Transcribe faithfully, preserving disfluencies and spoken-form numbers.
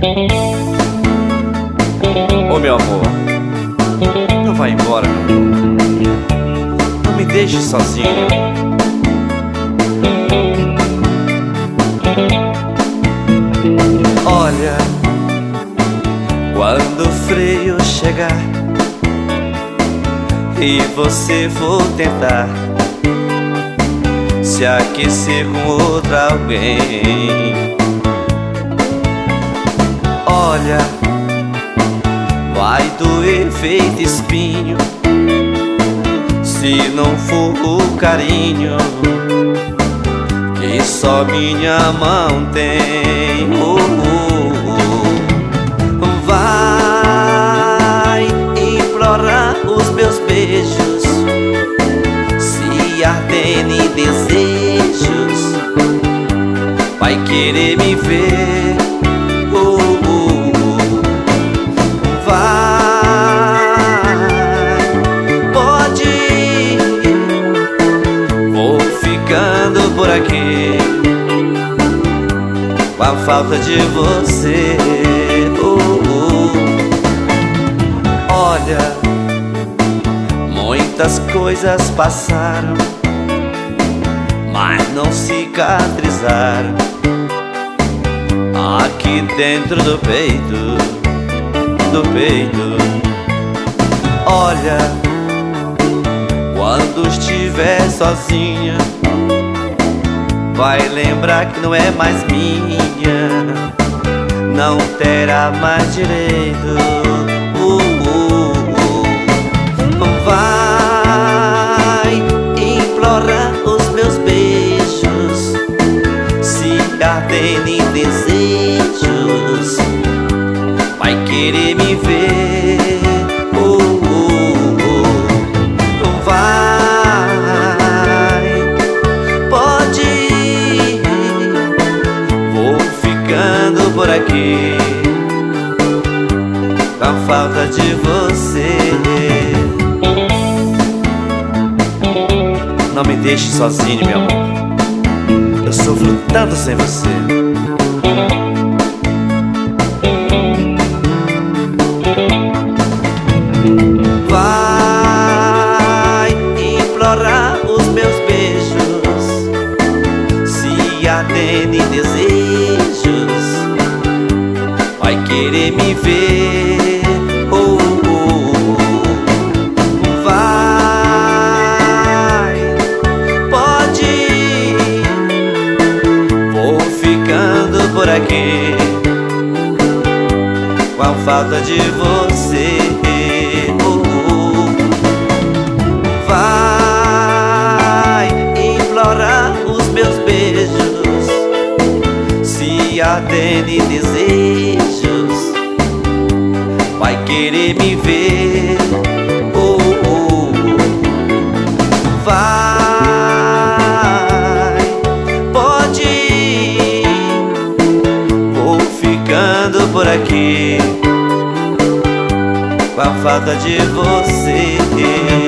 Ô meu amor, não vai embora, meu amor. Não me deixe sozinho. Olha, quando o freio chegar e você for tentar se aquecer com outra alguém, olha, vai doer feito espinho se não for o carinho que só minha mão tem. Oh, oh, oh. Vai implorar os meus beijos, se ardem em desejos, vai querer me ver. Oh, oh, oh. Vai, pode ir, vou ficando por aqui com a falta de você. Oh, oh. Olha, muitas coisas passaram, mas não cicatrizaram aqui dentro do peito, do peito. Olha, quando estiver sozinha, vai lembrar que não é mais minha, não terá mais direito. Uh, uh, uh. Vai implorar os meus beijos, se ardem em desejos, vai querer me ver. Uh, uh, uh. Vai, pode ir, vou ficando por aqui com a falta de você. Não me deixe sozinho, meu amor, eu sofro tanto sem você. Vai implorar os meus beijos, se ardem em desejos, vai querer me ver. Oh, oh, oh. Vai, pode ir, vou ficando por aqui com a falta de você. Oh, oh. Vai implorar os meus beijos, se ardem em desejos, vai querer me ver. Oh, oh. Vai, pode ir, vou ficando por aqui com a falta de você.